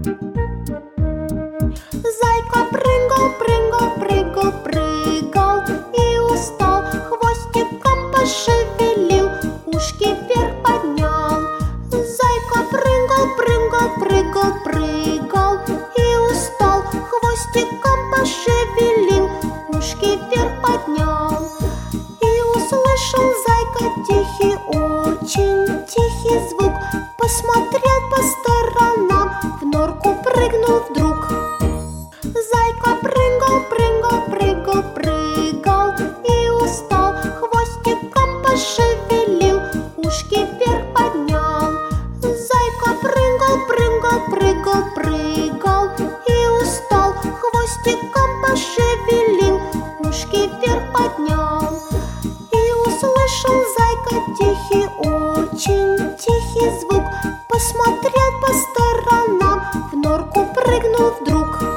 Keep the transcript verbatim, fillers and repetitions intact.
Зайка прыгал, прыгал, прыгал, прыгал и устал, хвостиком пошевелил, ушки вверх поднял. Зайка прыгал, прыгал, прыгал, прыгал и устал, хвостиком пошевелил, ушки вверх поднял. И услышал зайка тихий, очень тихий звук, посмотрел по сторонам, в норку прыгнул вдруг. Зайка прыгал, прыгал, прыгал, прыгал и устал, хвостиком пошевелил, ушки вверх поднял. Зайка прыгал, прыгал, прыгал, прыгал и устал, хвостиком пошевелил, ушки вверх поднял. И услышал зайка тихий, очень тихий звук, посмотрел по сторонам, в норку прыгнул вдруг.